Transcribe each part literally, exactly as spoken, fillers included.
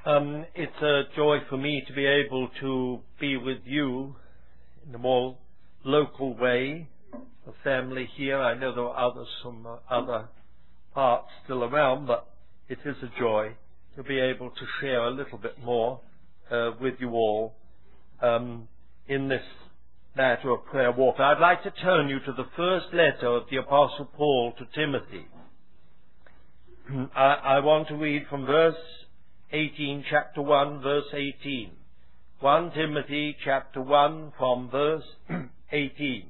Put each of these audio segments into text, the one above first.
Um, it's a joy for me to be able to be with you in a more local way, a family here. I know there are others from uh, other parts still around, but it is a joy to be able to share a little bit more uh, with you all um, in this matter of prayer warfare. I'd like to turn you to the first letter of the Apostle Paul to Timothy. I, I want to read from verse eighteen, chapter one, verse eighteen. First Timothy chapter one from verse eighteen.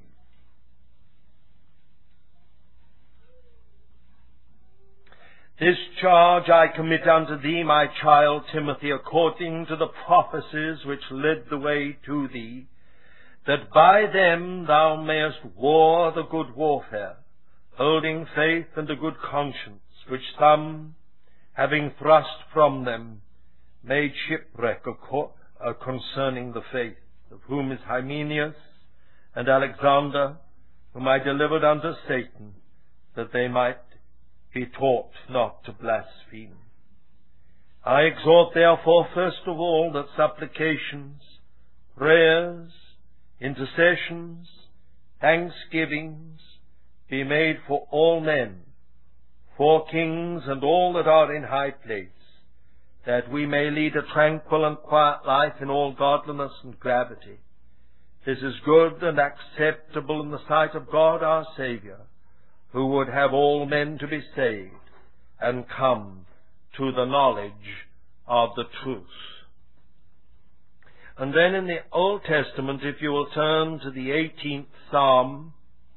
This charge I commit unto thee, my child Timothy, according to the prophecies which led the way to thee, that by them thou mayest war the good warfare, holding faith and a good conscience, which some, having thrust from them, made shipwreck uh, concerning the faith, of whom is Hymenaeus and Alexander, whom I delivered unto Satan, that they might be taught not to blaspheme. I exhort therefore first of all that supplications, prayers, intercessions, thanksgivings be made for all men, for kings and all that are in high place, that we may lead a tranquil and quiet life in all godliness and gravity. This is good and acceptable in the sight of God our Saviour, who would have all men to be saved and come to the knowledge of the truth. And then in the Old Testament, if you will turn to the eighteenth Psalm,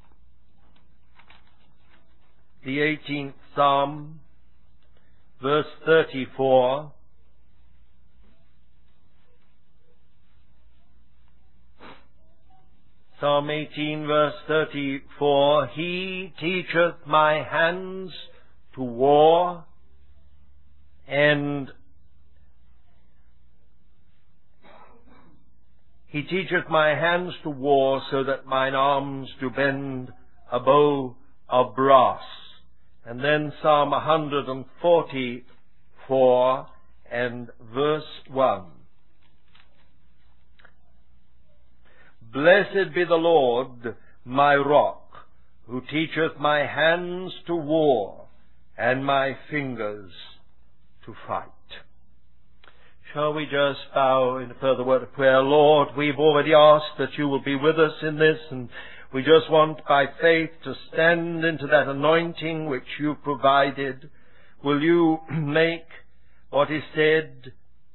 the eighteenth Psalm, verse thirty-four, Psalm eighteen, verse thirty-four, He teacheth my hands to war, and He teacheth my hands to war, so that mine arms do bend a bow of brass. And then Psalm one forty-four and verse one. Blessed be the Lord, my rock, who teacheth my hands to war, and my fingers to fight. Shall we just bow in a further word of prayer? Lord, we've already asked that you will be with us in this, and we just want by faith to stand into that anointing which you provided. Will you make what is said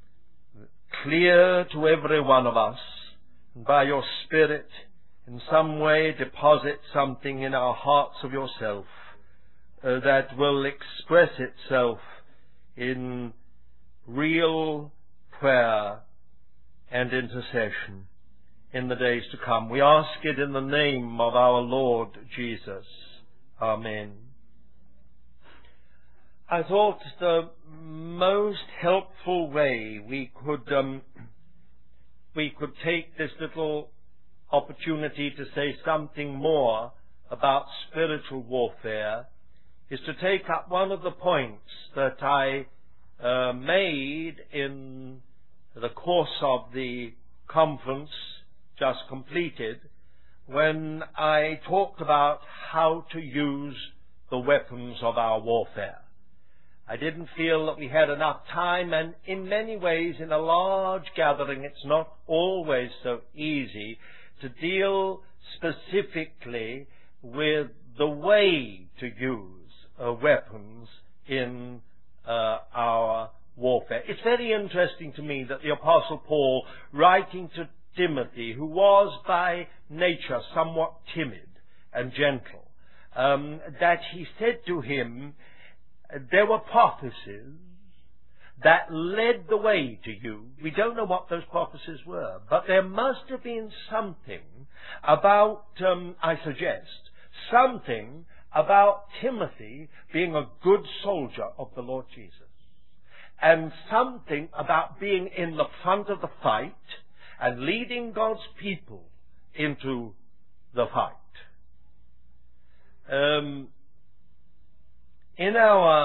clear to every one of us, and by your Spirit in some way deposit something in our hearts of yourself uh, that will express itself in real prayer and intercession in the days to come. We ask it in the name of our Lord Jesus. Amen. I thought the most helpful way we could um, we could take this little opportunity to say something more about spiritual warfare is to take up one of the points that I uh, made in the course of the conference just completed, when I talked about how to use the weapons of our warfare. I didn't feel that we had enough time, and in many ways, in a large gathering, it's not always so easy to deal specifically with the way to use uh, weapons in uh, our warfare. It's very interesting to me that the Apostle Paul, writing to Timothy, who was by nature somewhat timid and gentle, um, that he said to him, there were prophecies that led the way to you. We don't know what those prophecies were, but there must have been something about, um, I suggest, something about Timothy being a good soldier of the Lord Jesus, and something about being in the front of the fight and leading God's people into the fight. Um, in our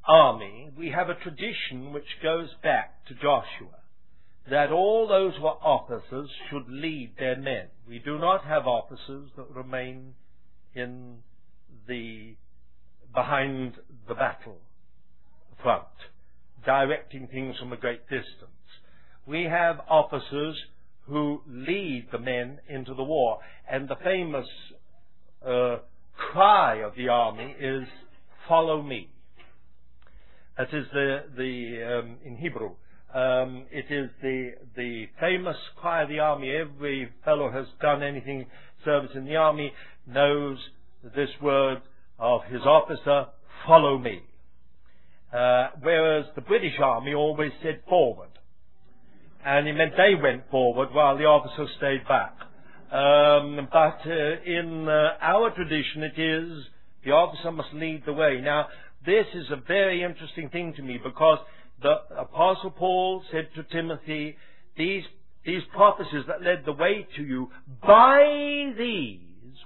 army, we have a tradition which goes back to Joshua, that all those who are officers should lead their men. We do not have officers that remain in the behind the battle front, directing things from a great distance. We have officers who lead the men into the war, and the famous uh, cry of the army is, "Follow me." That is the the um, in Hebrew. Um, it is the the famous cry of the army. Every fellow who has done anything service in the army knows this word of his officer: "Follow me." Uh, whereas the British Army always said "forward," and it meant they went forward while the officers stayed back. Um, but uh, in uh, our tradition, it is the officer must lead the way. Now, this is a very interesting thing to me, because the Apostle Paul said to Timothy, these, these prophecies that led the way to you, by these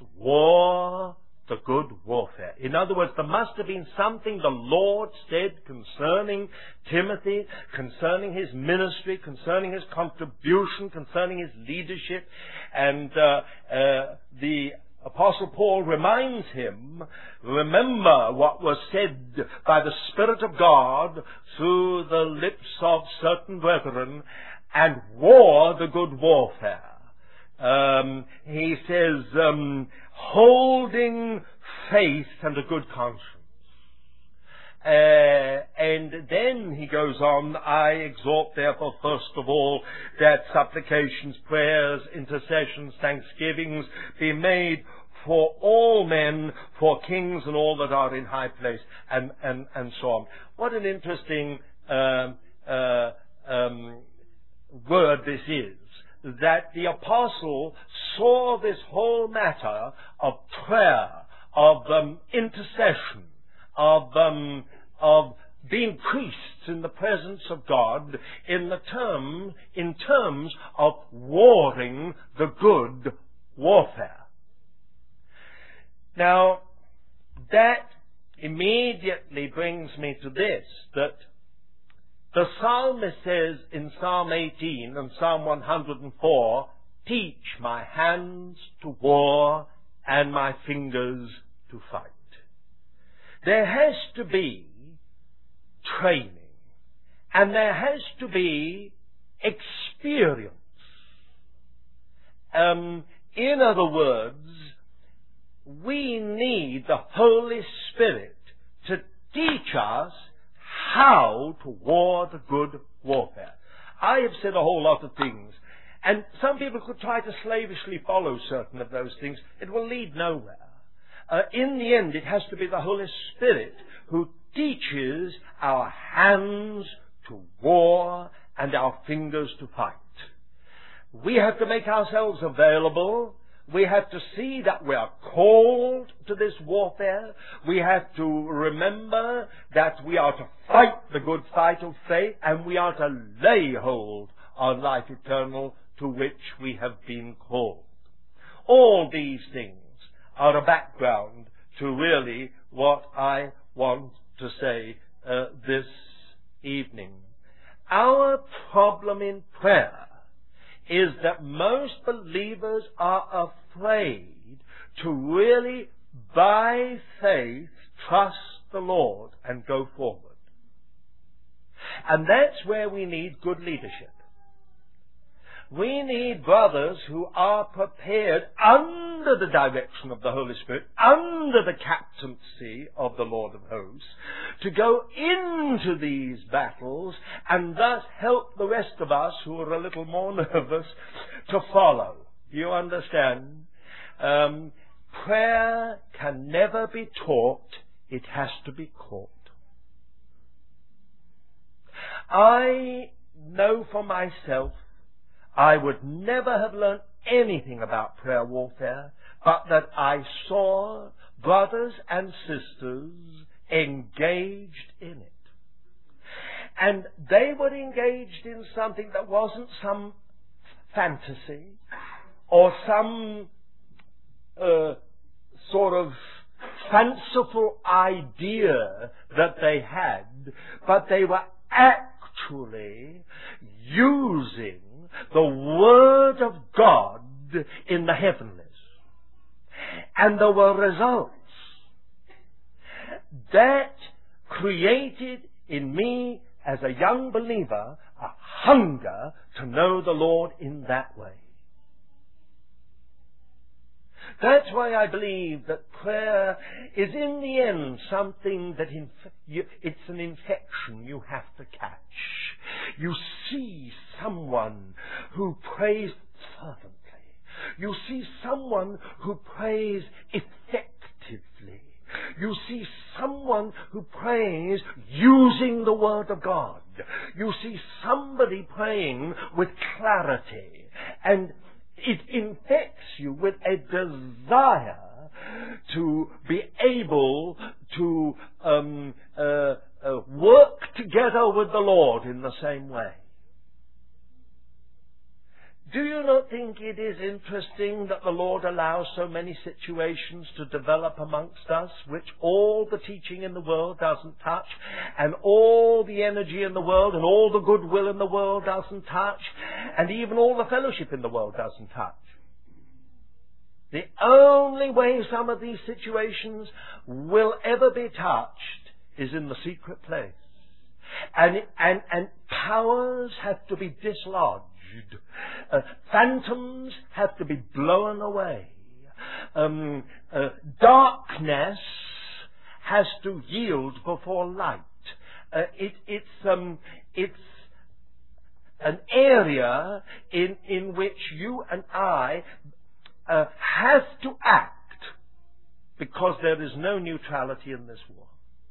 war the good warfare. In other words, there must have been something the Lord said concerning Timothy, concerning his ministry, concerning his contribution, concerning his leadership. And uh, uh, the Apostle Paul reminds him, remember what was said by the Spirit of God through the lips of certain brethren, and war the good warfare. Um, he says, um, holding faith and a good conscience. Uh, and then he goes on, I exhort therefore first of all that supplications, prayers, intercessions, thanksgivings be made for all men, for kings and all that are in high place, and, and, and so on. What an interesting um, uh, um, word this is, that the apostle saw this whole matter of prayer, of um, intercession, of um, of being priests in the presence of God in the term in terms of warring the good warfare. Now, that immediately brings me to this, that the psalmist says in Psalm eighteen and Psalm one hundred four, teach my hands to war and my fingers to fight. There has to be training, and there has to be experience. Um, in other words, we need the Holy Spirit to teach us how to war the good warfare. I have said a whole lot of things, and some people could try to slavishly follow certain of those things. It will lead nowhere. Uh, in the end, it has to be the Holy Spirit who teaches our hands to war and our fingers to fight. We have to make ourselves available. We have to see that we are called to this warfare. We have to remember that we are to fight the good fight of faith, and we are to lay hold on life eternal to which we have been called. All these things are a background to really what I want to say uh, this evening. Our problem in prayer is that most believers are afraid to really, by faith, trust the Lord and go forward. And that's where we need good leadership. We need brothers who are prepared under the direction of the Holy Spirit, under the captaincy of the Lord of hosts, to go into these battles and thus help the rest of us who are a little more nervous to follow. You understand? Um, prayer can never be taught. It has to be caught. I know for myself, I would never have learned anything about prayer warfare, but that I saw brothers and sisters engaged in it. And they were engaged in something that wasn't some fantasy or some uh, sort of fanciful idea that they had, but they were actually using the Word of God in the heavenlies. And there were results. That created in me, as a young believer, a hunger to know the Lord in that way. That's why I believe that prayer is in the end something that inf- you, it's an infection you have to catch. You see someone who prays fervently. You see someone who prays effectively. You see someone who prays using the Word of God. You see somebody praying with clarity, and it infects you with a desire to be able to um, uh, uh, work together with the Lord in the same way. Do you not think it is interesting that the Lord allows so many situations to develop amongst us which all the teaching in the world doesn't touch, and all the energy in the world and all the goodwill in the world doesn't touch, and even all the fellowship in the world doesn't touch? The only way some of these situations will ever be touched is in the secret place. And, and, and powers have to be dislodged. Uh, phantoms have to be blown away. Um, uh, darkness has to yield before light. Uh, it, it's um, it's an area in in which you and I uh, have to act, because there is no neutrality in this war.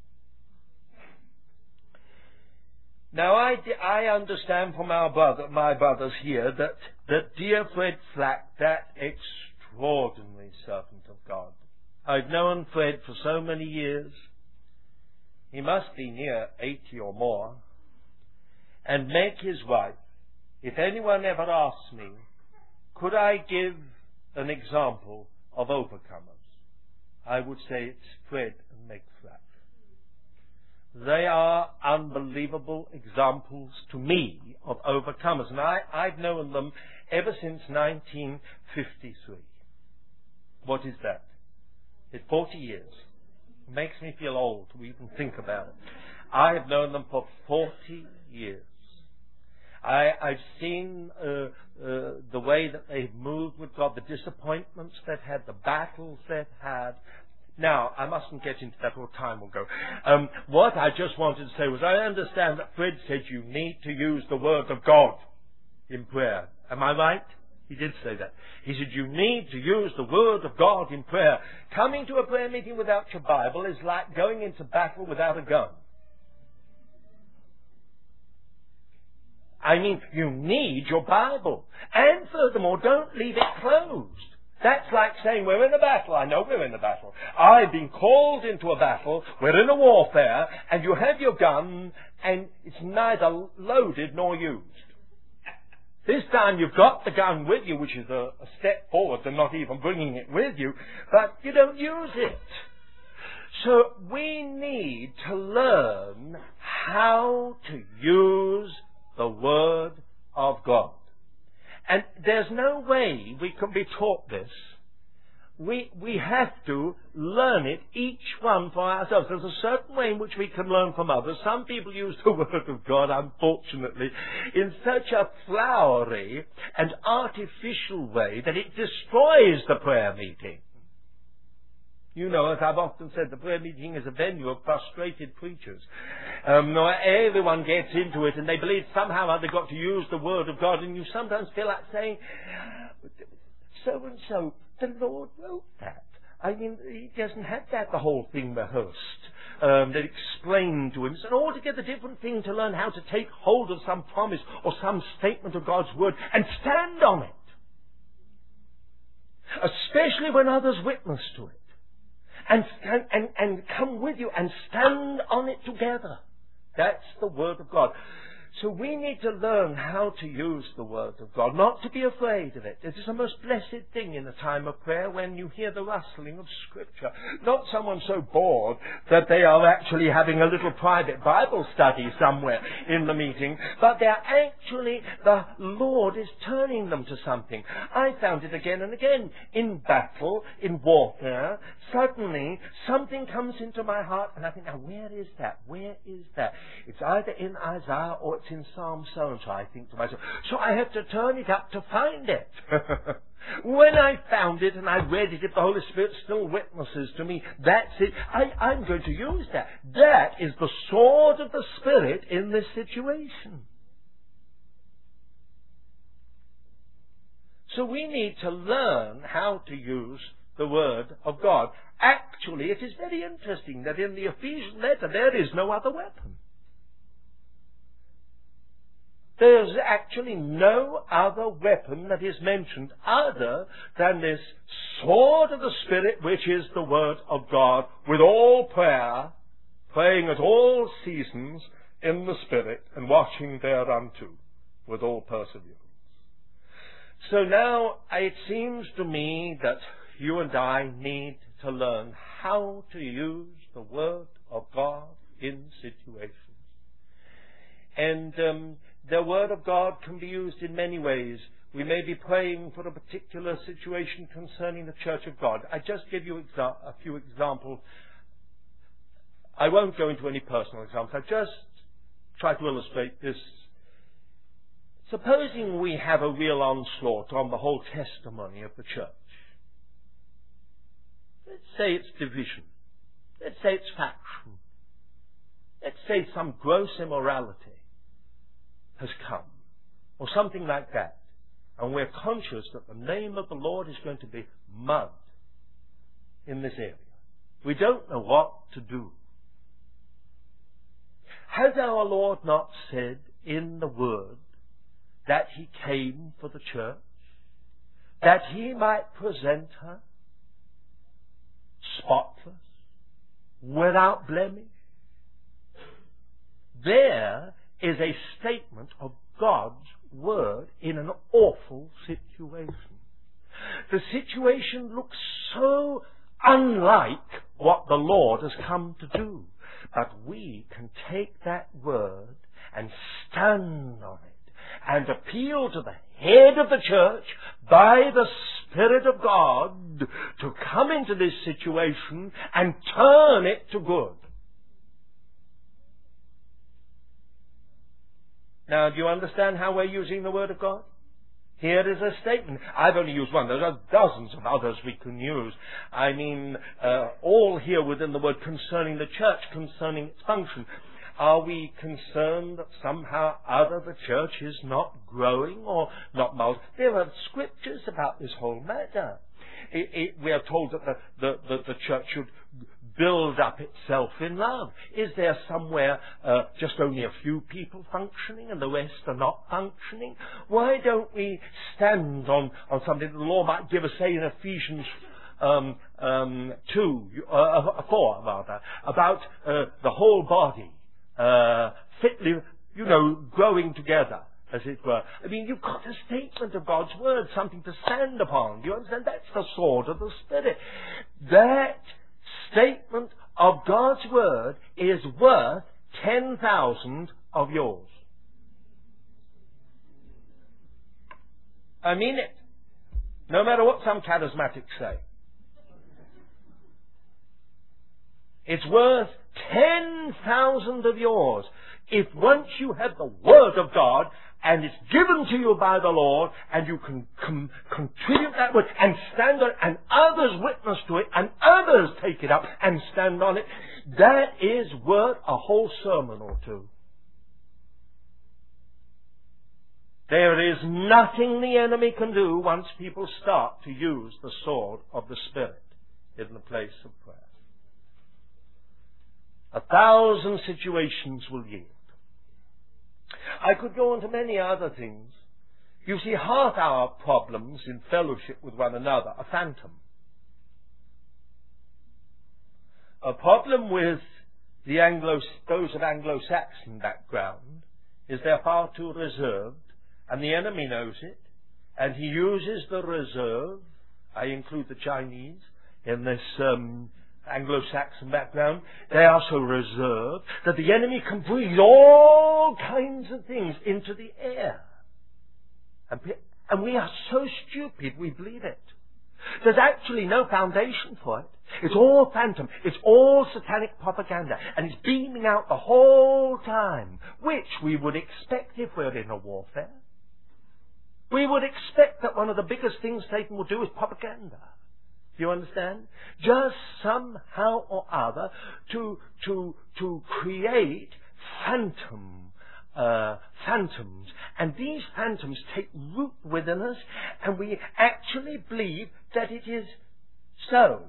Now, I, I understand from our brother, my brothers here, that, that dear Fred Flack, that extraordinary servant of God. I've known Fred for so many years. He must be near eighty or more. And Meg, his wife, if anyone ever asks me, could I give an example of overcomers, I would say it's Fred and Meg Flack. They are unbelievable examples to me of overcomers. And I, I've known them ever since nineteen fifty-three. What is that? It's forty years. It makes me feel old to even think about it. I have known them for forty years. I, I've seen uh, uh, the way that they've moved with God, the disappointments they've had, the battles they've had. Now, I mustn't get into that, or time will go. Um, what I just wanted to say was, I understand that Fred said you need to use the Word of God in prayer. Am I right? He did say that. He said you need to use the Word of God in prayer. Coming to a prayer meeting without your Bible is like going into battle without a gun. I mean, you need your Bible. And furthermore, don't leave it closed. That's like saying we're in a battle. I know we're in a battle. I've been called into a battle. We're in a warfare, and you have your gun, and it's neither loaded nor used. This time you've got the gun with you, which is a, a step forward than not even bringing it with you, but you don't use it. So we need to learn how to use the Word of God. And there's no way we can be taught this. We, we have to learn it, each one for ourselves. There's a certain way in which we can learn from others. Some people use the Word of God, unfortunately, in such a flowery and artificial way that it destroys the prayer meeting. You know, as I've often said, the prayer meeting is a venue of frustrated preachers. Um, everyone gets into it and they believe somehow they've got to use the Word of God, and you sometimes feel like saying, so and so, the Lord wrote that. I mean, he doesn't have that, the whole thing rehearsed, um, that explained to him. It's an altogether different thing to learn how to take hold of some promise or some statement of God's Word and stand on it. Especially when others witness to it. And, and, and come with you and stand on it together. That's the Word of God. So we need to learn how to use the Word of God, not to be afraid of it. It is a most blessed thing in a time of prayer when you hear the rustling of Scripture. Not someone so bored that they are actually having a little private Bible study somewhere in the meeting, but they're actually, the Lord is turning them to something. I found it again and again. In battle, in warfare, suddenly something comes into my heart and I think, now where is that? Where is that? It's either in Isaiah or it's in Psalm so-and-so, I think to myself. So I have to turn it up to find it. When I found it and I read it, if the Holy Spirit still witnesses to me, that's it. I, I'm going to use that. That is the sword of the Spirit in this situation. So we need to learn how to use the Word of God. Actually, it is very interesting that in the Ephesian letter there is no other weapon. There's actually no other weapon that is mentioned other than this sword of the Spirit, which is the Word of God, with all prayer, praying at all seasons in the Spirit, and watching thereunto with all perseverance. So now it seems to me that you and I need to learn how to use the Word of God in situations. And um, the Word of God can be used in many ways. We may be praying for a particular situation concerning the Church of God. I just give you exa- a few examples. I won't go into any personal examples. I just try to illustrate this. Supposing we have a real onslaught on the whole testimony of the church. Let's say it's division. Let's say it's faction. Let's say some gross immorality has come, or something like that. And we're conscious that the name of the Lord is going to be mud in this area. We don't know what to do. Has our Lord not said in the Word that He came for the church, that He might present her spotless, without blemish? There is a statement of God's Word in an awful situation. The situation looks so unlike what the Lord has come to do. But we can take that Word and stand on it and appeal to the head of the church by the Spirit of God to come into this situation and turn it to good. Now, do you understand how we're using the Word of God? Here is a statement. I've only used one. There are dozens of others we can use. I mean, uh, all here within the Word concerning the church, concerning its function. Are we concerned that somehow other the church is not growing or not multiplying? There are scriptures about this whole matter. It, it, we are told that the, the, the, the church should build up itself in love. Is there somewhere uh, just only a few people functioning and the rest are not functioning? Why don't we stand on, on something the Lord might give us, say in Ephesians um, um, two, uh, four rather, about uh, the whole body uh, fitly, you know, growing together, as it were. I mean, you've got a statement of God's Word, something to stand upon. Do you understand? That's the sword of the Spirit. That statement of God's Word is worth ten thousand of yours. I mean it. No matter what some charismatics say. It's worth ten thousand of yours. If once you have the Word of God and it's given to you by the Lord and you can com- contribute that Word and stand on it and others witness to it and others take it up and stand on it, that is worth a whole sermon or two. There is nothing the enemy can do once people start to use the sword of the Spirit in the place of prayer. A thousand situations will yield. I could go on to many other things. You see, half our problems in fellowship with one another are phantom. A problem with the Anglo, those of Anglo-Saxon background is they're far too reserved, and the enemy knows it, and he uses the reserve. I include the Chinese in this um, Anglo-Saxon background. They are so reserved that the enemy can breathe all kinds of things into the air. And, and we are so stupid we believe it. There's actually no foundation for it. It's all phantom. It's all satanic propaganda. And it's beaming out the whole time, which we would expect if we're in a warfare. We would expect that one of the biggest things Satan will do is propaganda. Do you understand? Just somehow or other to, to, to create phantom Uh, phantoms, and these phantoms take root within us, and we actually believe that it is so.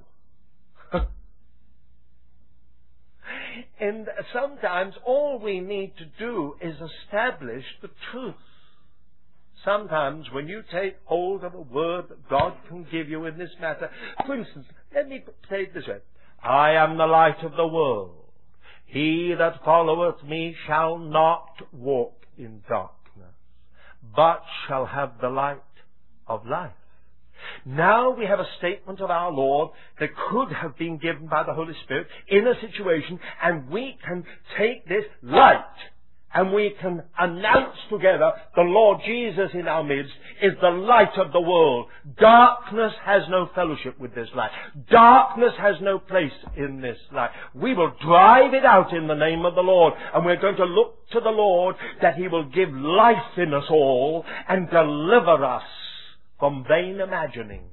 And sometimes all we need to do is establish the truth. Sometimes when you take hold of a word that God can give you in this matter, for instance, let me say it this way: I am the light of the world. He that followeth me shall not walk in darkness, but shall have the light of life. Now we have a statement of our Lord that could have been given by the Holy Spirit in a situation, and we can take this light and we can announce together the Lord Jesus in our midst is the light of the world. Darkness has no fellowship with this light. Darkness has no place in this light. We will drive it out in the name of the Lord, and we're going to look to the Lord that He will give life in us all and deliver us from vain imaginings.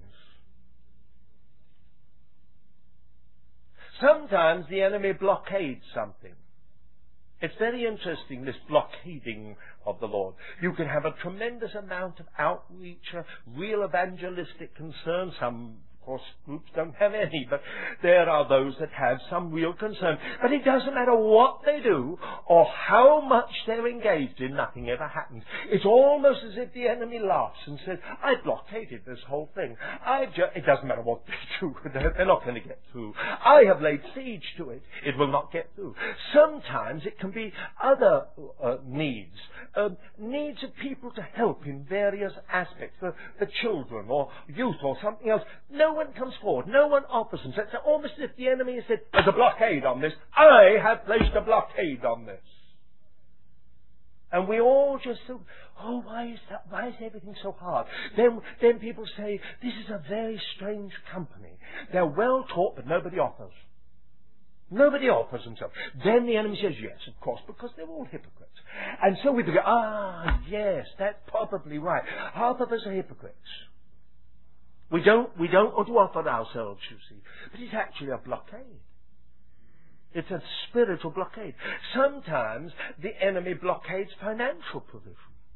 Sometimes the enemy blockades something. It's very interesting, this blockading of the Lord. You can have a tremendous amount of outreach, a real evangelistic concern. Some, of course, groups don't have any, but there are those that have some real concern. But it doesn't matter what they do or how much they're engaged in, nothing ever happens. It's almost as if the enemy laughs and says, I blockaded this whole thing. I ju- it doesn't matter what they do, they're not going to get through. I have laid siege to it. It will not get through. Sometimes it can be other uh, needs. Um, needs of people to help in various aspects, the, the children or youth or something else. No one comes forward. No one offers themselves. It's almost as if the enemy has said, there's a blockade on this. I have placed a blockade on this. And we all just think, oh, why is that? Why is everything so hard? Then, then people say, this is a very strange company. They're well taught, but nobody offers. Nobody offers themselves. Then the enemy says, yes, of course, because they're all hypocrites. And so we go, ah, yes, that's probably right. Half of us are hypocrites. We don't, we don't want to offer ourselves, you see. But it's actually a blockade. It's a spiritual blockade. Sometimes the enemy blockades financial provision.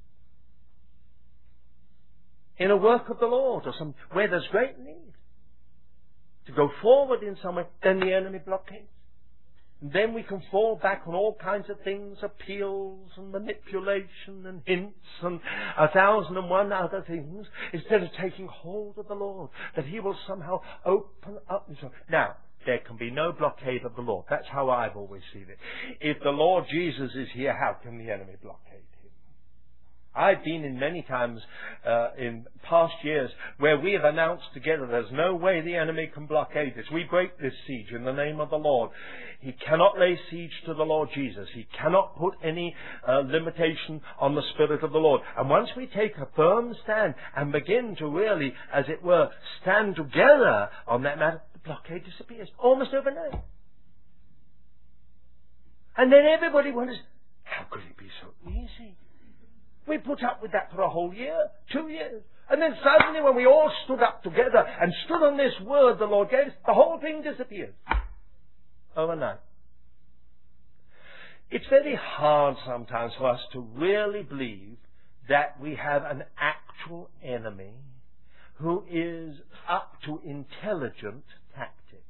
In a work of the Lord or some, where there's great need to go forward in some way, then the enemy blockades. And then we can fall back on all kinds of things, appeals and manipulation and hints and a thousand and one other things, instead of taking hold of the Lord, that He will somehow open up Himself. Now, there can be no blockade of the Lord. That's how I've always seen it. If the Lord Jesus is here, how can the enemy blockade Him? I've been in many times uh, in past years where we have announced together there's no way the enemy can blockade this. We break this siege in the name of the Lord. He cannot lay siege to the Lord Jesus. He cannot put any uh, limitation on the Spirit of the Lord. And once we take a firm stand and begin to really, as it were, stand together on that matter, the blockade disappears almost overnight. And then everybody wonders, how could it be so easy? We put up with that for a whole year, two years. And then suddenly when we all stood up together and stood on this word the Lord gave us, the whole thing disappeared. Overnight. It's very hard sometimes for us to really believe that we have an actual enemy who is up to intelligent tactics.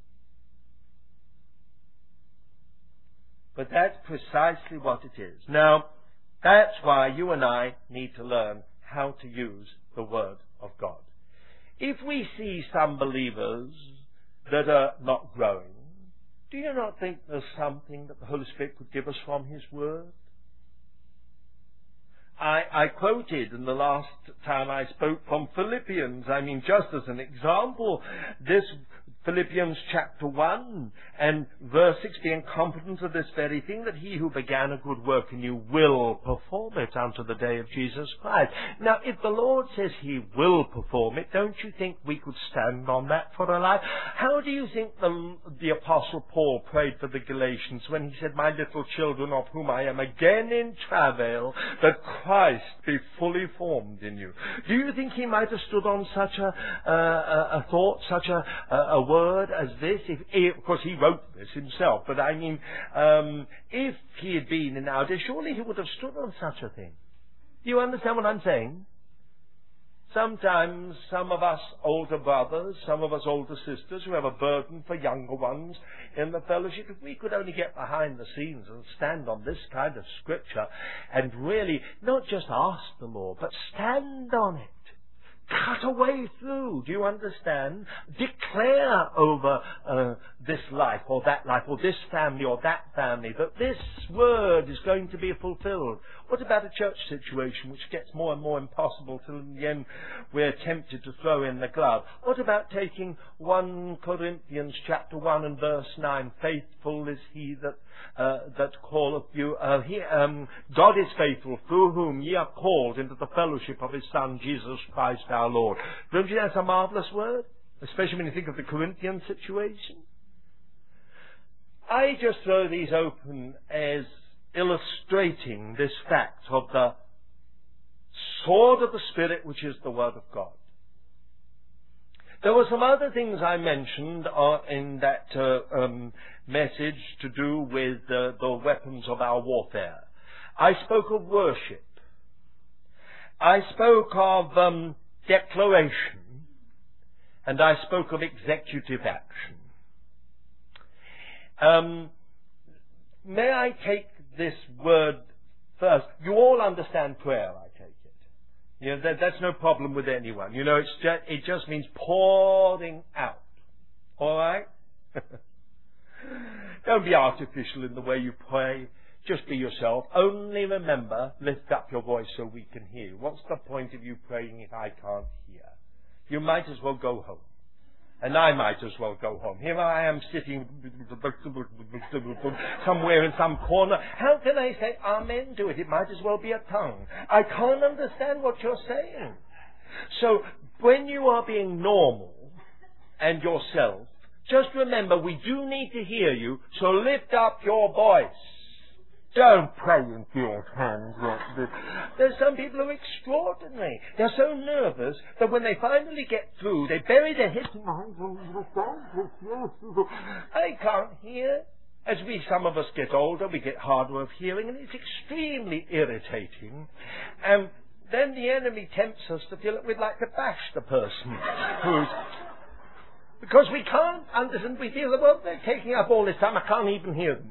But that's precisely what it is. Now, that's why you and I need to learn how to use the Word of God. If we see some believers that are not growing, do you not think there's something that the Holy Spirit could give us from His Word? I quoted in the last time I spoke from Philippians. I mean, just as an example, this Philippians chapter one and verse sixteen, confident of this very thing, that he who began a good work in you will perform it unto the day of Jesus Christ. Now, if the Lord says he will perform it, don't you think we could stand on that for a life? How do you think the, the Apostle Paul prayed for the Galatians when he said, my little children, of whom I am again in travail, that Christ be fully formed in you? Do you think he might have stood on such a, uh, a, a thought, such a, a, a word as this? If, if, of course, he wrote this himself, but I mean, um, if he had been in our day, surely he would have stood on such a thing. Do you understand what I'm saying? Sometimes some of us older brothers, some of us older sisters who have a burden for younger ones in the fellowship, if we could only get behind the scenes and stand on this kind of scripture and really not just ask the Lord, but stand on it. Cut a way through, do you understand? Declare over uh, this life or that life or this family or that family that this word is going to be fulfilled. What about a church situation which gets more and more impossible till in the end we're tempted to throw in the glove? What about taking First Corinthians chapter one and verse nine, faithful is he that uh, that calleth you, uh, he, um, God is faithful, through whom ye are called into the fellowship of his Son, Jesus Christ our Lord. Don't you think that's a marvellous word? Especially when you think of the Corinthian situation. I just throw these open as illustrating this fact of the sword of the Spirit, which is the Word of God. There were some other things I mentioned uh, in that uh, um, message to do with uh, the weapons of our warfare. I spoke of worship. I spoke of um, declaration. And I spoke of executive action. Um, may I take this word first? You all understand prayer, I take it. You know, that, that's no problem with anyone. You know, it's just, it just means pouring out. All right? Don't be artificial in the way you pray. Just be yourself. Only remember, lift up your voice so we can hear you. What's the point of you praying if I can't hear? You might as well go home. And I might as well go home. Here I am sitting somewhere in some corner. How can I say amen to it? It might as well be a tongue. I can't understand what you're saying. So when you are being normal and yourself, just remember we do need to hear you, so lift up your voice. Don't pray into your hands like this. There's some people who are extraordinary. They're so nervous that when they finally get through, they bury their heads in I can't hear. As we, some of us get older, we get harder of hearing, and it's extremely irritating. And then the enemy tempts us to feel that we'd like to bash the person who's... Because we can't understand. We feel that, well, they're taking up all this time, I can't even hear them.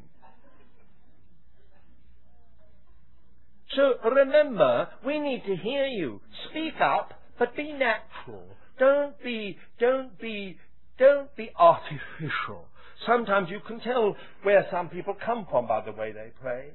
So remember, we need to hear you. Speak up, but be natural. Don't be, don't be, don't be artificial. Sometimes you can tell where some people come from by the way they pray.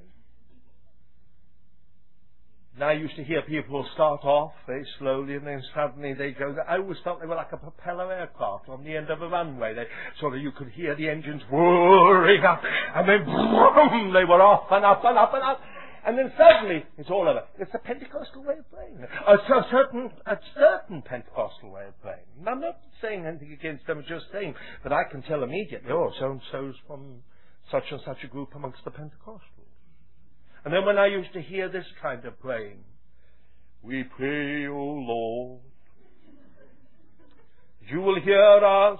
And I used to hear people start off very slowly and then suddenly they go, I always felt they were like a propeller aircraft on the end of a runway. They sort of, you could hear the engines whirring up and then boom, they were off and up and up and up. And then suddenly, it's all over. It's a Pentecostal way of praying. A, a, certain, a certain Pentecostal way of praying. And I'm not saying anything against them, I'm just saying that I can tell immediately, oh, so-and-so's from such and such a group amongst the Pentecostals. And then when I used to hear this kind of praying, we pray, O Lord, you will hear us.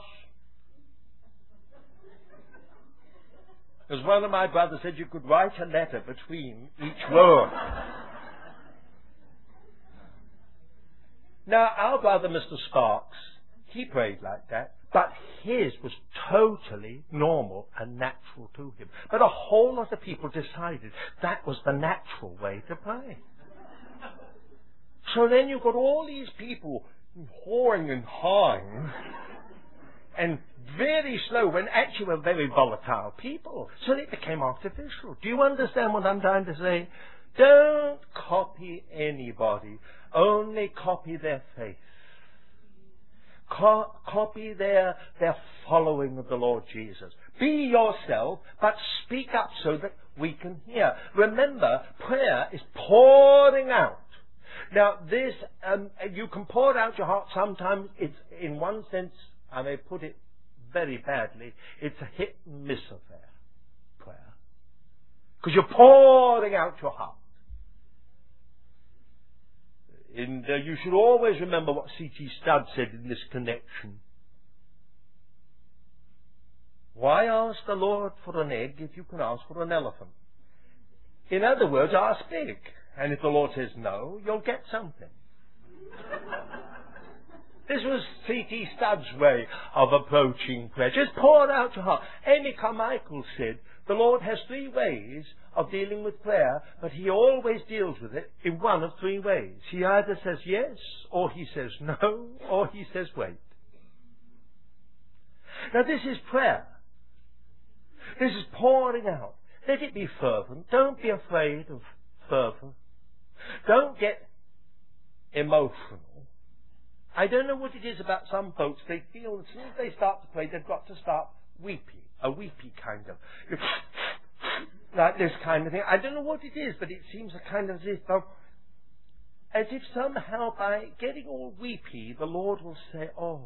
As one of my brothers said, you could write a letter between each word. Now, our brother, Mister Sparks, he prayed like that, but his was totally normal and natural to him. But a whole lot of people decided that was the natural way to pray. So then you've got all these people hawing and hawing and very slow when actually we're very volatile people. So they became artificial. Do you understand what I'm trying to say? Don't copy anybody. Only copy their faith. Co- copy their, their following of the Lord Jesus. Be yourself, but speak up so that we can hear. Remember, prayer is pouring out. Now, this, um, you can pour out your heart. Sometimes it's, in one sense, I may put it very badly, it's a hit and miss affair, prayer. Because you're pouring out your heart. And uh, you should always remember what C T Studd said in this connection. Why ask the Lord for an egg if you can ask for an elephant? In other words, ask big. And if the Lord says no, you'll get something. This was C T Studd's way of approaching prayer. Just pour out your heart. Amy Carmichael said, the Lord has three ways of dealing with prayer, but He always deals with it in one of three ways. He either says yes, or He says no, or He says wait. Now this is prayer. This is pouring out. Let it be fervent. Don't be afraid of fervor. Don't get emotional. I don't know what it is about some folks. They feel as soon as they start to pray, they've got to start weepy. A weepy kind of, like this kind of thing. I don't know what it is, but it seems a kind of as if, as if somehow by getting all weepy, the Lord will say, oh.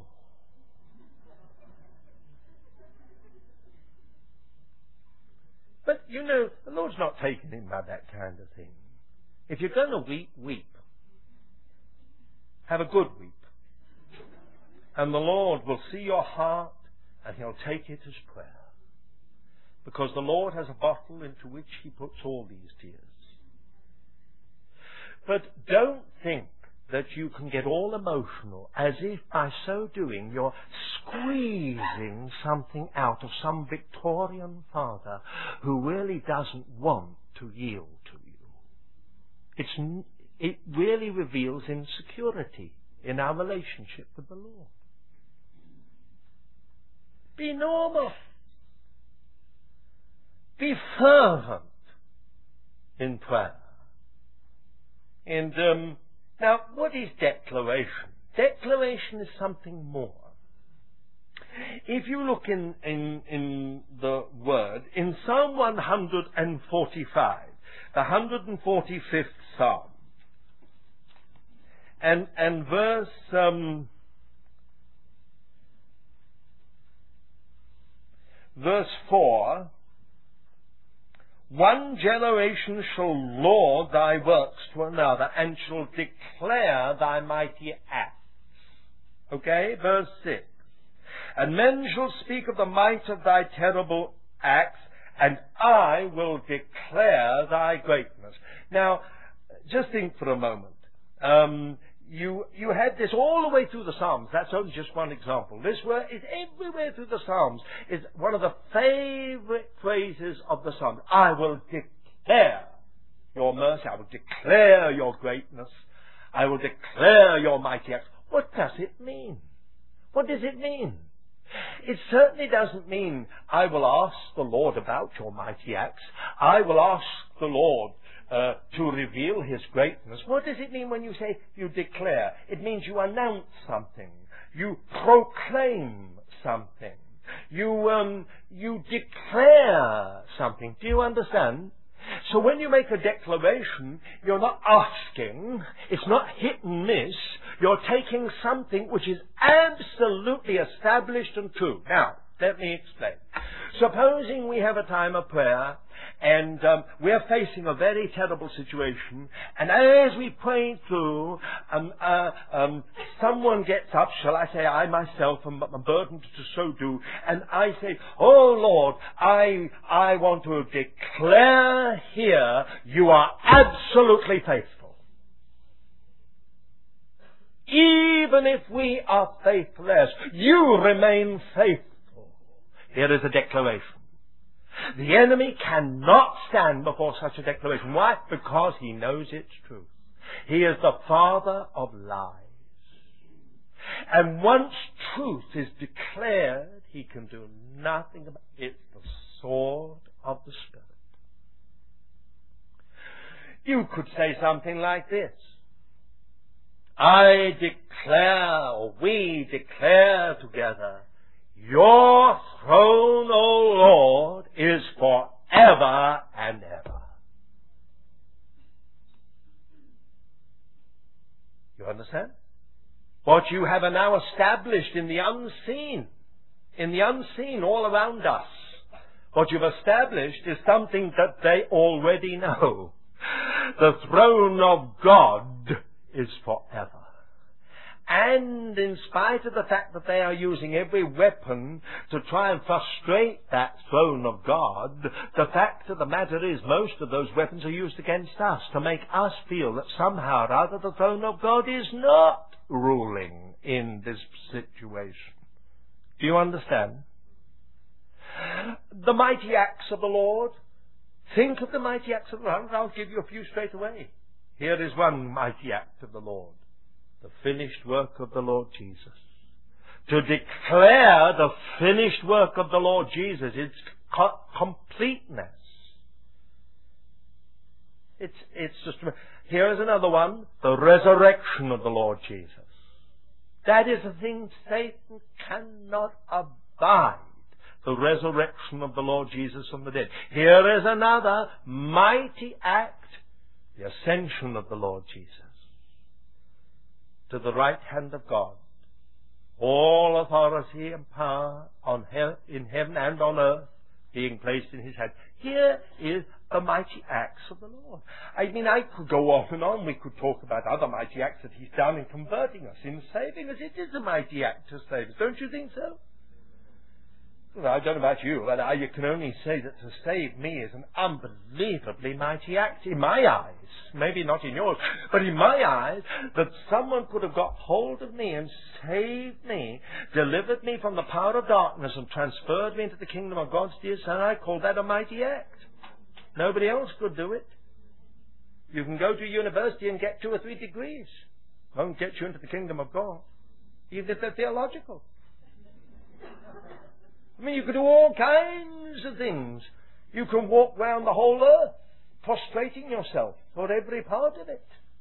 But, you know, the Lord's not taken in by that kind of thing. If you're going to weep, weep. Have a good weep. And the Lord will see your heart, and He'll take it as prayer. Because the Lord has a bottle into which He puts all these tears. But don't think that you can get all emotional as if by so doing you're squeezing something out of some Victorian father who really doesn't want to yield to you. It's, it really reveals insecurity in our relationship with the Lord. Be normal. Be fervent in prayer. And um, now, what is declaration? Declaration is something more. If you look in, in, in the word, in Psalm one forty-five, the one hundred forty-fifth Psalm, and, and verse... Um, verse four, one generation shall laud thy works to another, and shall declare thy mighty acts. Okay, verse six. And men shall speak of the might of thy terrible acts, and I will declare thy greatness. Now, just think for a moment. Um, You, you had this all the way through the Psalms. That's only just one example. This word is everywhere through the Psalms. It's one of the favorite phrases of the Psalms. I will declare your mercy. I will declare your greatness. I will declare your mighty acts. What does it mean? What does it mean? It certainly doesn't mean I will ask the Lord about your mighty acts. I will ask the Lord Uh, to reveal His greatness. What does it mean when you say you declare? It means you announce something. You proclaim something. You, um, you declare something. Do you understand? So when you make a declaration, you're not asking. It's not hit and miss. You're taking something which is absolutely established and true. Now, let me explain. Supposing we have a time of prayer, and um, we're facing a very terrible situation, and as we pray through, um, uh, um, someone gets up, shall I say, I myself am burdened to so do, and I say, oh Lord, I, I want to declare here, you are absolutely faithful. Even if we are faithless, you remain faithful. Here is a declaration. The enemy cannot stand before such a declaration. Why? Because he knows it's truth. He is the father of lies. And once truth is declared, he can do nothing about it. It's the sword of the Spirit. You could say something like this: I declare, or we declare together, your throne, O Lord, is forever and ever. You understand? What you have now established in the unseen, in the unseen all around us, what you've established is something that they already know. The throne of God is forever. And in spite of the fact that they are using every weapon to try and frustrate that throne of God, the fact of the matter is most of those weapons are used against us to make us feel that somehow or other the throne of God is not ruling in this situation. Do you understand? The mighty acts of the Lord. Think of the mighty acts of the Lord. I'll give you a few straight away. Here is one mighty act of the Lord. The finished work of the Lord Jesus. To declare the finished work of the Lord Jesus, its co- completeness. It's, it's just, here is another one, the resurrection of the Lord Jesus. That is a thing Satan cannot abide. The resurrection of the Lord Jesus from the dead. Here is another mighty act, the ascension of the Lord Jesus to the right hand of God. All authority and power on he- in heaven and on earth being placed in his hand. Here is the mighty acts of the Lord. I mean, I could go on and on. We could talk about other mighty acts that he's done in converting us, in saving us. It is a mighty act to save us. Don't you think so? Well, I don't know about you, but I you can only say that to save me is an unbelievably mighty act in my eyes. Maybe not in yours, but in my eyes, that someone could have got hold of me and saved me, delivered me from the power of darkness and transferred me into the kingdom of God's dear Son. I call that a mighty act. Nobody else could do it. You can go to university and get two or three degrees. Won't get you into the kingdom of God, even if they're theological. I mean, you could do all kinds of things. You can walk round the whole earth, prostrating yourself for every part of it,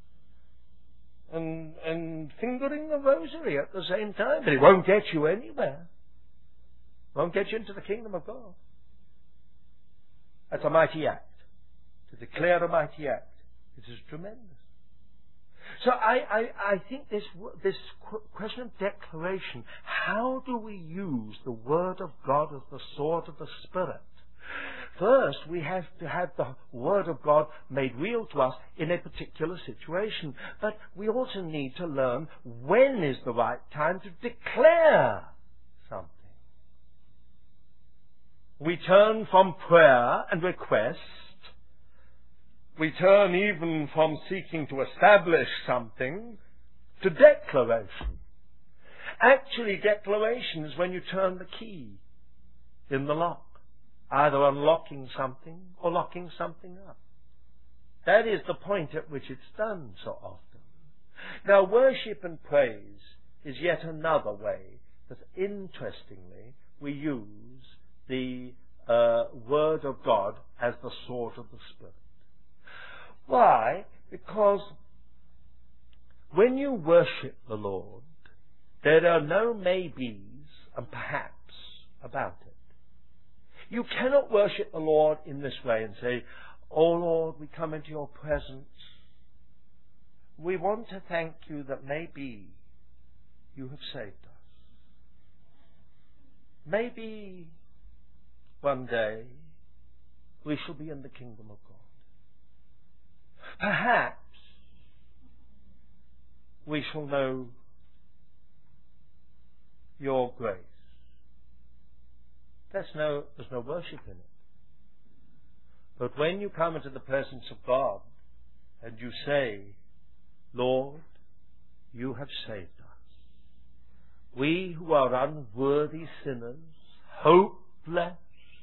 and and fingering the rosary at the same time. But it won't get you anywhere. Won't get you into the kingdom of God. That's a mighty act. To declare a mighty act, it is tremendous. So I, I, I think this, this question of declaration, how do we use the Word of God as the sword of the Spirit? First, we have to have the Word of God made real to us in a particular situation. But we also need to learn when is the right time to declare something. We turn from prayer and request. We turn even from seeking to establish something to declaration. Actually, declaration is when you turn the key in the lock, either unlocking something or locking something up. That is the point at which it's done so often. Now, worship and praise is yet another way that, interestingly, we use the uh, Word of God as the sword of the Spirit. Why? Because when you worship the Lord, there are no maybes and perhaps about it. You cannot worship the Lord in this way and say, "Oh Lord, we come into your presence. We want to thank you that maybe you have saved us. Maybe one day we shall be in the kingdom of God. Perhaps we shall know your grace." There's no, there's no worship in it. But when you come into the presence of God and you say, "Lord, you have saved us. We who are unworthy sinners, hopeless,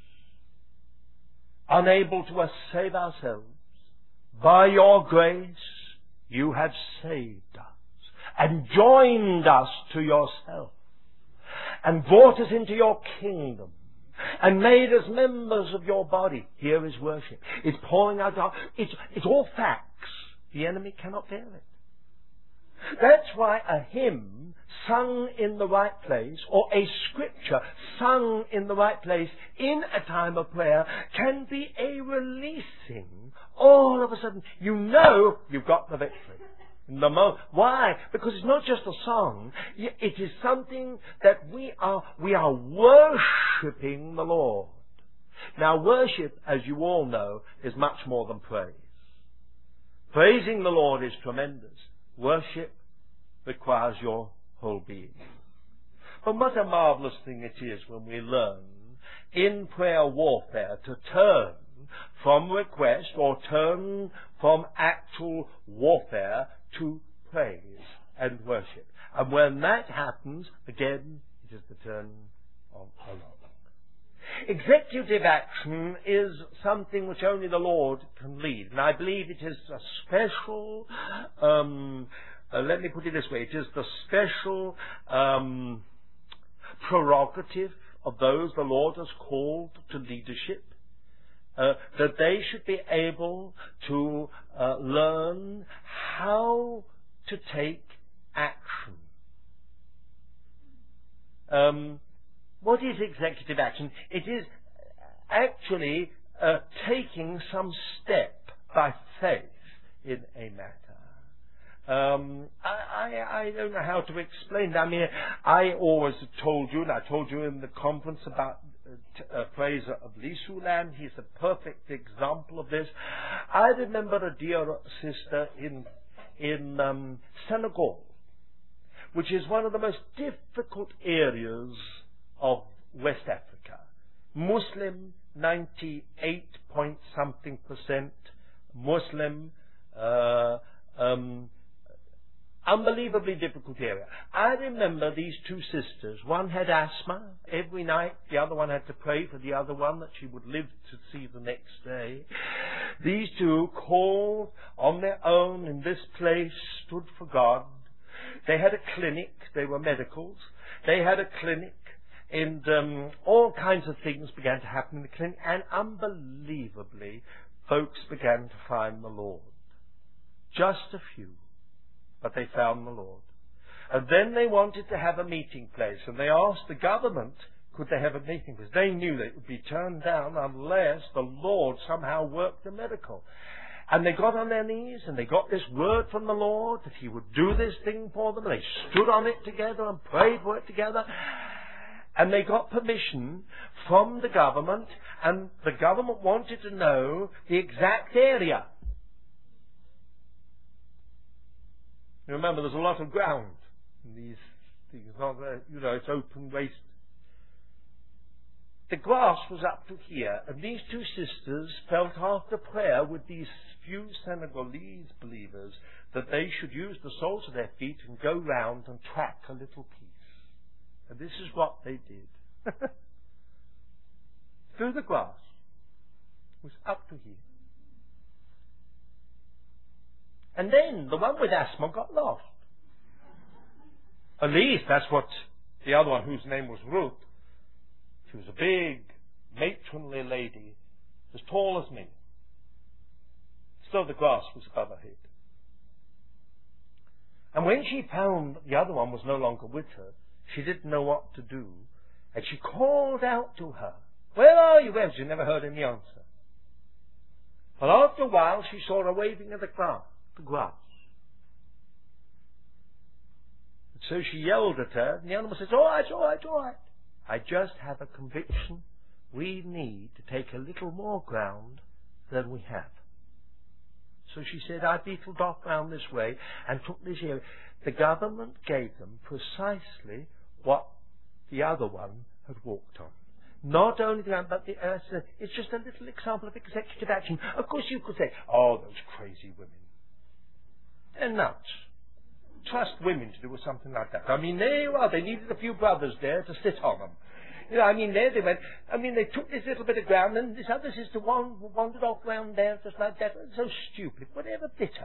unable to save ourselves, by your grace, you have saved us and joined us to yourself and brought us into your kingdom and made us members of your body." Here is worship. It's pouring out our, it's, it's all facts. the enemy cannot bear it. That's why a hymn sung in the right place, or a scripture sung in the right place in a time of prayer, can be a releasing. All of a sudden, you know you've got the victory. The mo- Why? Because it's not just a song. It is something that we are, we are worshipping the Lord. Now, worship, as you all know, is much more than praise. Praising the Lord is tremendous. Worship requires your whole being. But what a marvelous thing it is when we learn in prayer warfare to turn from request or turn from actual warfare to praise and worship. And when that happens, again, it is the turn of the Lord. Executive action is something which only the Lord can lead. And I believe it is a special, um, uh, let me put it this way, it is the special um, prerogative of those the Lord has called to leadership, uh, that they should be able to uh, learn how to take action. Um, What is executive action? It is actually uh, taking some step by faith in a matter. Um, I, I, I don't know how to explain that. I mean, I always told you, and I told you in the conference about uh, t- uh, praise of Lisulan. He's a perfect example of this. I remember a dear sister in in um, Senegal, which is one of the most difficult areas of West Africa. Muslim, ninety-eight point something percent Muslim, uh, um, unbelievably difficult area. I remember these two sisters. One had asthma every night. The other one had to pray for the other one that she would live to see the next day. These two called on their own in this place, stood for God. They had a clinic. They were medicals. They had a clinic. And um, all kinds of things began to happen in the clinic, and unbelievably, folks began to find the Lord. Just a few, but they found the Lord. And then they wanted to have a meeting place, and they asked the government, could they have a meeting place? They knew that it would be turned down unless the Lord somehow worked a miracle. And they got on their knees, and they got this word from the Lord that He would do this thing for them. And they stood on it together and prayed for it together. And they got permission from the government, and the government wanted to know the exact area. You remember, there's a lot of ground in these things, not that, you know, it's open waste. The grass was up to here, and these two sisters felt after prayer with these few Senegalese believers that they should use the soles of their feet and go round and track a little piece. And this is what they did. Through the grass. It was up to here. And then the one with asthma got lost. At least that's what the other one, whose name was Ruth, she was a big, matronly lady, as tall as me. Still the grass was above her head. And when she found the other one was no longer with her, she didn't know what to do, and she called out to her, "Where are you?" Well, she never heard any answer. But after a while, she saw her waving at the grass. The grass. And so she yelled at her, and the animal says, "All right, all right, all right. I just have a conviction we need to take a little more ground than we have." So she said, "I beetled off round this way and took this area." The government gave them precisely what the other one had walked on. Not only the ground, but the earth. It's just a little example of executive action. Of course, you could say, "Oh, those crazy women. They're nuts. Trust women to do something like that." I mean, there you are. They needed a few brothers there to sit on them. You know, I mean, there they went. I mean, they took this little bit of ground, and this other sister wandered off round there just like that. So stupid. Whatever bitter.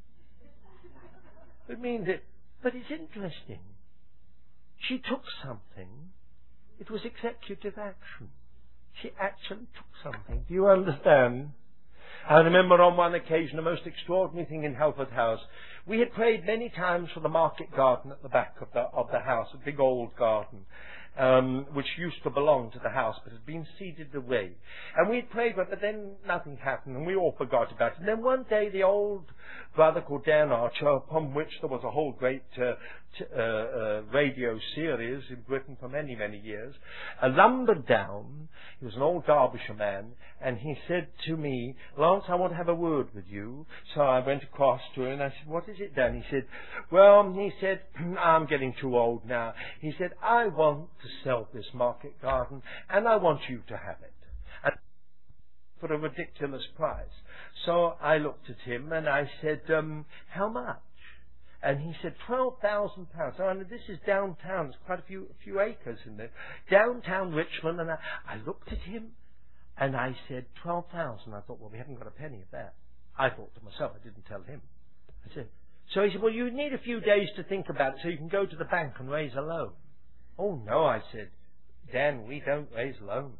It means it. But it's interesting. She took something. It was executive action. She actually took something. Do you understand? I remember on one occasion, a most extraordinary thing in Helford House. We had prayed many times for the market garden at the back of the, of the house, a big old garden, um, which used to belong to the house, but had been ceded away. And we had prayed for it, but then nothing happened, and we all forgot about it. And then one day, the old brother called Dan Archer, upon which there was a whole great uh, t- uh, uh, radio series in Britain for many, many years, uh, lumbered down. He was an old Derbyshire man, and he said to me, "Lance, I want to have a word with you." So I went across to him, and I said, "What is it, Dan?" He said, "Well," he said, "I'm getting too old now." He said, "I want to sell this market garden, and I want you to have it, and for a ridiculous price." So I looked at him, and I said, um, "How much?" And he said, twelve thousand pounds. Now, this is downtown. There's quite a few, a few acres in there. Downtown Richmond. And I, I looked at him, and I said, twelve thousand. I thought, well, we haven't got a penny of that. I thought to myself, I didn't tell him. I said, so he said, well, you need a few days to think about it so you can go to the bank and raise a loan. Oh, no, I said, Dan, we don't raise loans.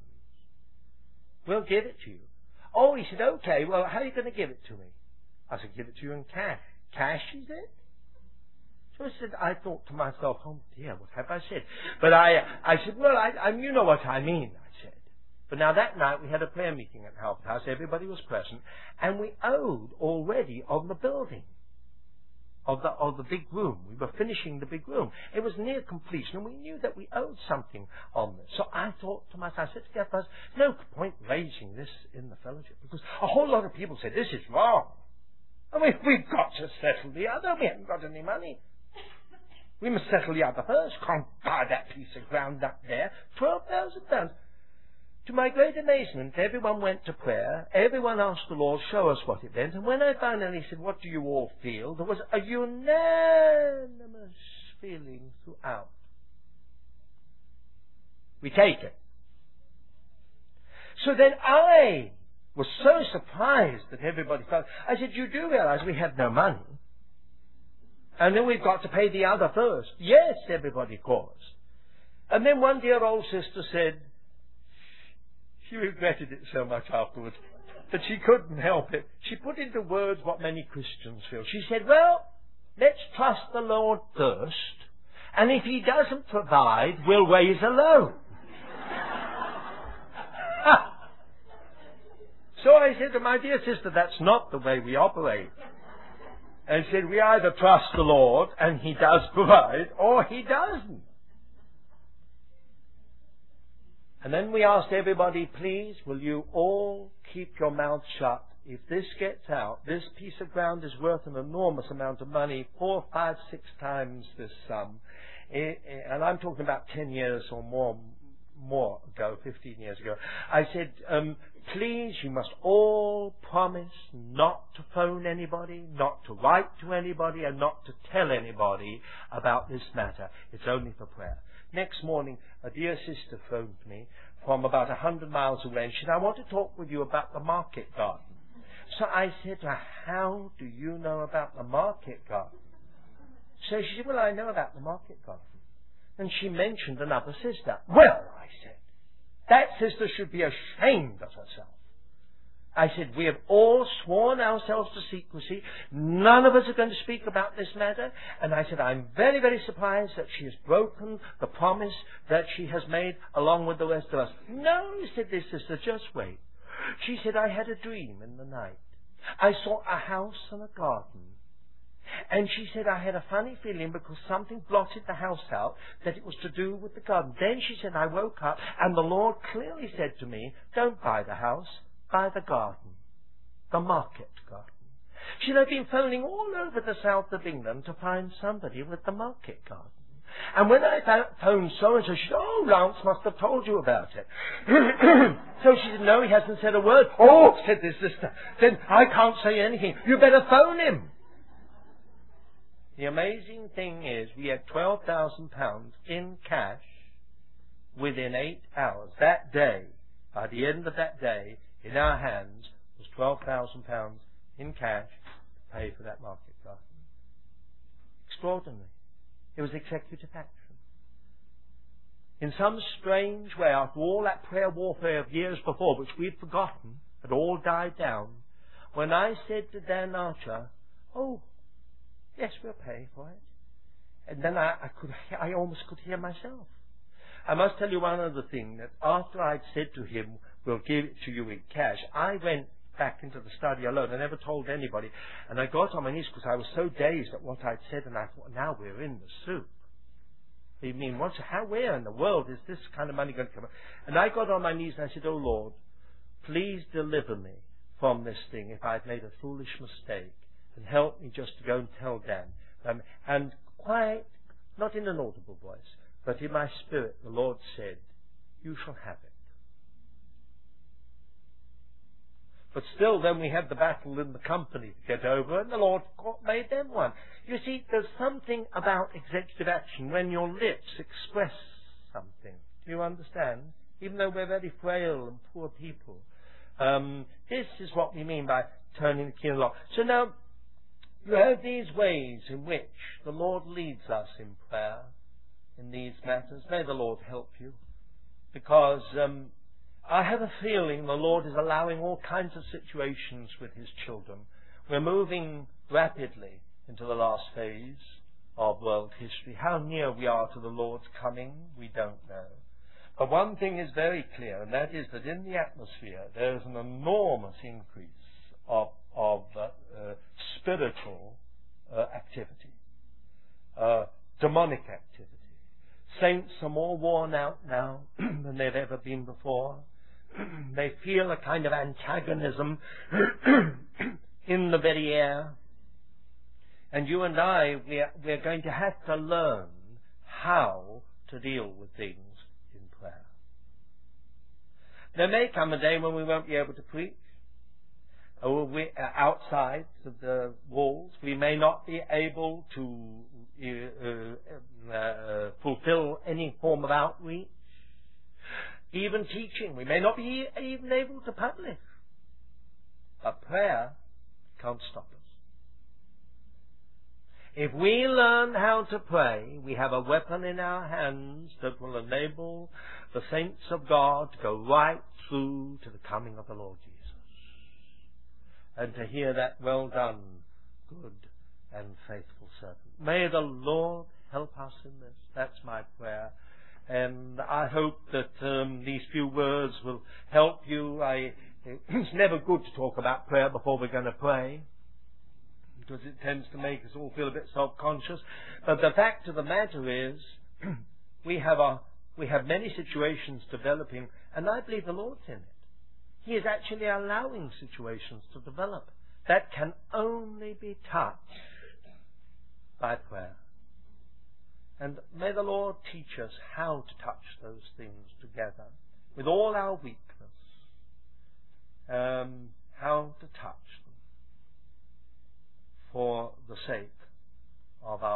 We'll give it to you. Oh, he said, okay, well, how are you going to give it to me? I said, give it to you in cash. Cash, he said? So I said, I thought to myself, oh dear, what have I said? But I, I said, well, I, I, you know what I mean, I said. But now that night we had a prayer meeting at Helford House. Everybody was present, and we owed already on the building, of the of the big room. We were finishing the big room. It was near completion, and we knew that we owed something on this. So I thought to myself, I said to the others, no point raising this in the fellowship, because a whole lot of people said, this is wrong. I mean, we've got to settle the other. We haven't got any money. We must settle the other first. Can't buy that piece of ground up there. Twelve thousand pounds. To my great amazement, everyone went to prayer. Everyone asked the Lord, show us what it meant. And when I finally said, what do you all feel? There was a unanimous feeling throughout. We take it. So then I was so surprised that everybody felt. I said, you do realize we have no money. And then we've got to pay the other first. Yes, everybody caused. And then one dear old sister said, she regretted it so much afterwards, that she couldn't help it. She put into words what many Christians feel. She said, well, let's trust the Lord first, and if He doesn't provide, we'll raise a loan. So I said to my dear sister, that's not the way we operate. And said, we either trust the Lord, and He does provide, or He doesn't. And then we asked everybody, please, will you all keep your mouths shut? If this gets out, this piece of ground is worth an enormous amount of money, four, five, six times this sum. And I'm talking about ten years or more, more ago, fifteen years ago. I said, um, please, you must all promise not to phone anybody, not to write to anybody, and not to tell anybody about this matter. It's only for prayer. Next morning, a dear sister phoned me from about a hundred miles away, and she said, I want to talk with you about the market garden. So I said to her, how do you know about the market garden? So she said, well, I know about the market garden. And she mentioned another sister. Well, I said, that sister should be ashamed of herself. I said, we have all sworn ourselves to secrecy. None of us are going to speak about this matter. And I said, I'm very, very surprised that she has broken the promise that she has made along with the rest of us. No, said this sister, just wait. She said, I had a dream in the night. I saw a house and a garden. And she said, I had a funny feeling because something blotted the house out, that it was to do with the garden. Then she said, I woke up and the Lord clearly said to me, don't buy the house. By the garden, the market garden. She had been phoning all over the south of England to find somebody with the market garden. And when I phoned so-and-so, she said, oh, Lance must have told you about it. So she said, no, he hasn't said a word. Oh, said this sister, then I can't say anything. You better phone him. The amazing thing is we had twelve thousand pounds in cash within eight hours. That day, by the end of that day, in our hands was twelve thousand pounds in cash to pay for that market garden. Extraordinary. It was executive action. In some strange way, after all that prayer warfare of years before, which we'd forgotten, had all died down, when I said to Dan Archer, "Oh, yes, we'll pay for it," and then I, I could, I almost could hear myself. I must tell you one other thing, that after I'd said to him, "We'll give it to you in cash," I went back into the study alone. I never told anybody. And I got on my knees because I was so dazed at what I'd said, and I thought, now we're in the soup. You mean, what's, how, where in the world is this kind of money going to come? And I got on my knees and I said, "Oh Lord, please deliver me from this thing if I've made a foolish mistake, and help me just to go and tell Dan." Um, and quiet, not in an audible voice, but in my spirit, the Lord said, "You shall have it." But still, then we had the battle in the company to get over, and the Lord made them one. You see, there's something about executive action when your lips express something. Do you understand? Even though we're very frail and poor people. Um, this is what we mean by turning the key in the lock. So now, you have these ways in which the Lord leads us in prayer in these matters. May the Lord help you. Because um, I have a feeling the Lord is allowing all kinds of situations with His children. We're moving rapidly into the last phase of world history. How near we are to the Lord's coming, we don't know. But one thing is very clear, and that is that in the atmosphere there is an enormous increase of, of uh, uh, spiritual uh, activity, uh, demonic activity. Saints are more worn out now than they've ever been before. They feel a kind of antagonism in the very air. And you and I, we are, we are going to have to learn how to deal with things in prayer. There may come a day when we won't be able to preach, or we are outside of the walls. We may not be able to uh, uh, fulfill any form of outreach, even teaching. We may not be even able to publish. But prayer can't stop us. If we learn how to pray, we have a weapon in our hands that will enable the saints of God to go right through to the coming of the Lord Jesus. And to hear that, "Well done, good and faithful servant." May the Lord help us in this. That's my prayer. And I hope that um, these few words will help you. I, it's never good to talk about prayer before we're going to pray, because it tends to make us all feel a bit self-conscious. But the fact of the matter is, we have a, we have many situations developing, and I believe the Lord's in it. He is actually allowing situations to develop that can only be touched by prayer. And may the Lord teach us how to touch those things together with all our weakness, um, how to touch them for the sake of our